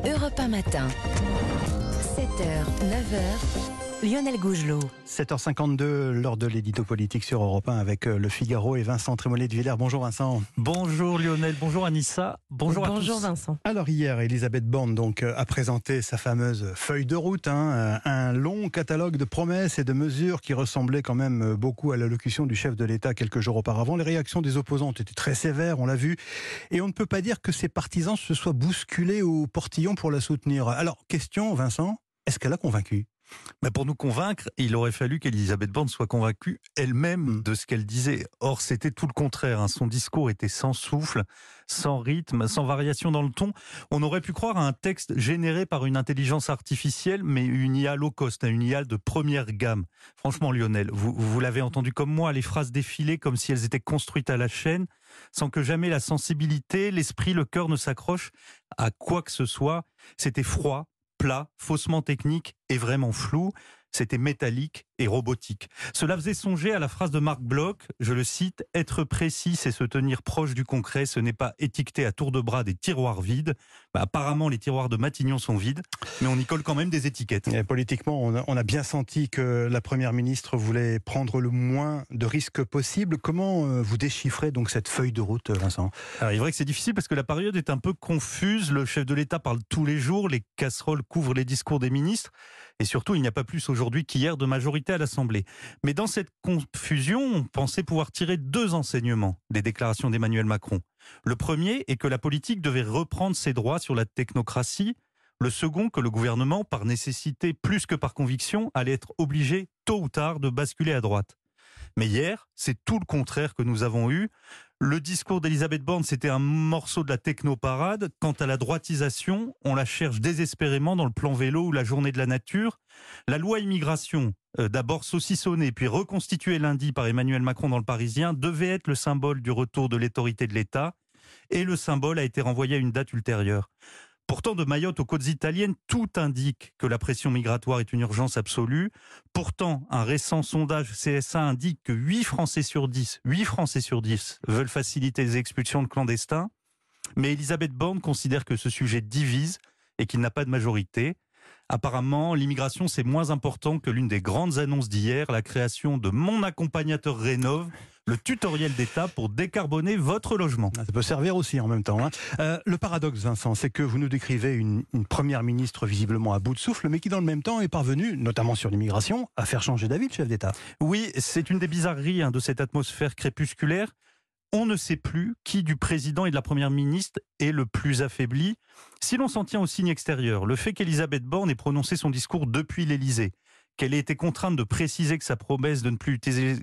Europe 1 matin. 7h, 9h. Lionel Gougelot. 7h52, l'heure de l'édito politique sur Europe 1 avec Le Figaro et Vincent Trémollet de Villers. Bonjour Vincent. Bonjour Lionel, bonjour Anissa, bonjour à tous. Bonjour Vincent. Alors hier, Elisabeth Borne a présenté sa fameuse feuille de route, un long catalogue de promesses et de mesures qui ressemblait quand même beaucoup à l'allocution du chef de l'État quelques jours auparavant. Les réactions des opposants ont été très sévères, on l'a vu, et on ne peut pas dire que ses partisans se soient bousculés au portillon pour la soutenir. Alors, question Vincent, est-ce qu'elle a convaincu ? Mais pour nous convaincre, il aurait fallu qu'Elisabeth Borne soit convaincue elle-même de ce qu'elle disait. Or, c'était tout le contraire. Son discours était sans souffle, sans rythme, sans variation dans le ton. On aurait pu croire à un texte généré par une intelligence artificielle, mais une IA low cost, une IA de première gamme. Franchement, Lionel, vous l'avez entendu comme moi, les phrases défilaient comme si elles étaient construites à la chaîne, sans que jamais la sensibilité, l'esprit, le cœur ne s'accrochent à quoi que ce soit. C'était froid, plat, faussement technique et vraiment flou. C'était métallique et robotique. Cela faisait songer à la phrase de Marc Bloch, je le cite, « Être précis, c'est se tenir proche du concret, ce n'est pas étiqueter à tour de bras des tiroirs vides ». Apparemment, les tiroirs de Matignon sont vides, mais on y colle quand même des étiquettes. Et politiquement, on a bien senti que la Première ministre voulait prendre le moins de risques possible. Comment vous déchiffrez donc cette feuille de route, Vincent ? Alors, il est vrai que c'est difficile parce que la période est un peu confuse. Le chef de l'État parle tous les jours, les casseroles couvrent les discours des ministres. Et surtout, il n'y a pas plus aujourd'hui qu'hier de majorité à l'Assemblée. Mais dans cette confusion, on pensait pouvoir tirer deux enseignements des déclarations d'Emmanuel Macron. Le premier est que la politique devait reprendre ses droits sur la technocratie. Le second, que le gouvernement, par nécessité plus que par conviction, allait être obligé, tôt ou tard, de basculer à droite. Mais hier, c'est tout le contraire que nous avons eu. Le discours d'Elisabeth Borne, c'était un morceau de la technoparade. Quant à la droitisation, on la cherche désespérément dans le plan vélo ou la journée de la nature. La loi immigration, d'abord saucissonnée puis reconstituée lundi par Emmanuel Macron dans le Parisien, devait être le symbole du retour de l'autorité de l'État. Et le symbole a été renvoyé à une date ultérieure. Pourtant, de Mayotte aux côtes italiennes, tout indique que la pression migratoire est une urgence absolue. Pourtant, un récent sondage CSA indique que 8 Français sur 10 veulent faciliter les expulsions de clandestins. Mais Elisabeth Borne considère que ce sujet divise et qu'il n'a pas de majorité. Apparemment, l'immigration, c'est moins important que l'une des grandes annonces d'hier, la création de Mon accompagnateur rénove, le tutoriel d'État pour décarboner votre logement. Ça peut servir aussi en même temps. Le paradoxe, Vincent, c'est que vous nous décrivez une première ministre visiblement à bout de souffle, mais qui dans le même temps est parvenue, notamment sur l'immigration, à faire changer d'avis le chef d'État. Oui, c'est une des bizarreries de cette atmosphère crépusculaire. On ne sait plus qui du président et de la première ministre est le plus affaibli. Si l'on s'en tient aux signes extérieurs, le fait qu'Elisabeth Borne ait prononcé son discours depuis l'Élysée, qu'elle ait été contrainte de préciser que sa promesse de ne plus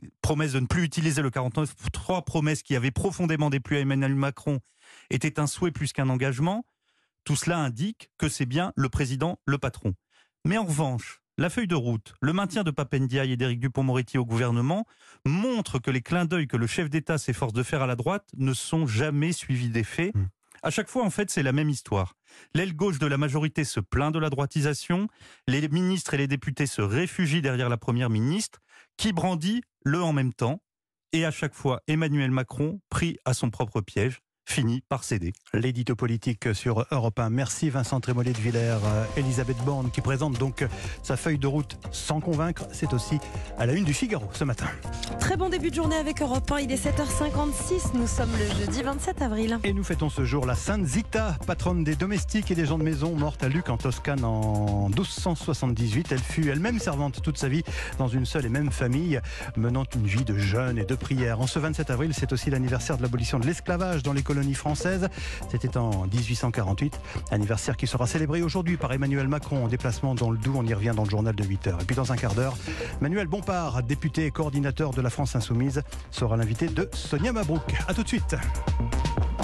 utiliser le 49.3, promesse qui avait profondément déplu à Emmanuel Macron, était un souhait plus qu'un engagement, tout cela indique que c'est bien le président, le patron. Mais en revanche, la feuille de route, le maintien de Pape Ndiaye et d'Éric Dupond-Moretti au gouvernement montre que les clins d'œil que le chef d'État s'efforce de faire à la droite ne sont jamais suivis d'effet. À chaque fois, en fait, c'est la même histoire. L'aile gauche de la majorité se plaint de la droitisation, les ministres et les députés se réfugient derrière la première ministre, qui brandit le en même temps, et à chaque fois, Emmanuel Macron, pris à son propre piège, finit par céder. L'édito politique sur Europe 1. Merci Vincent Trémollet de Villers. Elisabeth Borne qui présente donc sa feuille de route sans convaincre. C'est aussi à la une du Figaro ce matin. Très bon début de journée avec Europe 1. Il est 7h56. Nous sommes le jeudi 27 avril. Et nous fêtons ce jour la Sainte Zita, patronne des domestiques et des gens de maison, morte à Lucques en Toscane en 1278. Elle fut elle-même servante toute sa vie dans une seule et même famille, menant une vie de jeûne et de prière. En ce 27 avril, c'est aussi l'anniversaire de l'abolition de l'esclavage dans les colonies françaises. C'était en 1848, anniversaire qui sera célébré aujourd'hui par Emmanuel Macron en déplacement dans le Doubs. On y revient dans le journal de 8h. Et puis dans un quart d'heure, Manuel Bompard, député et coordinateur de la France Insoumise, sera l'invité de Sonia Mabrouk. A tout de suite.